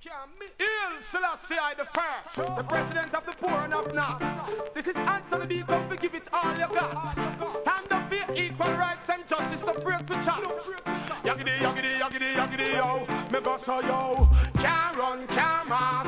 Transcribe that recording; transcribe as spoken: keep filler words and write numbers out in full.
Il Selassie I the first, the president of the poor and of not. This is Anthony B. Come to give it all you got. Stand up for equal rights and justice, no break the chat. Yaggedy, yaggedy, yaggedy, yaggedy, yo. Me go so yo. Can't run, can't march.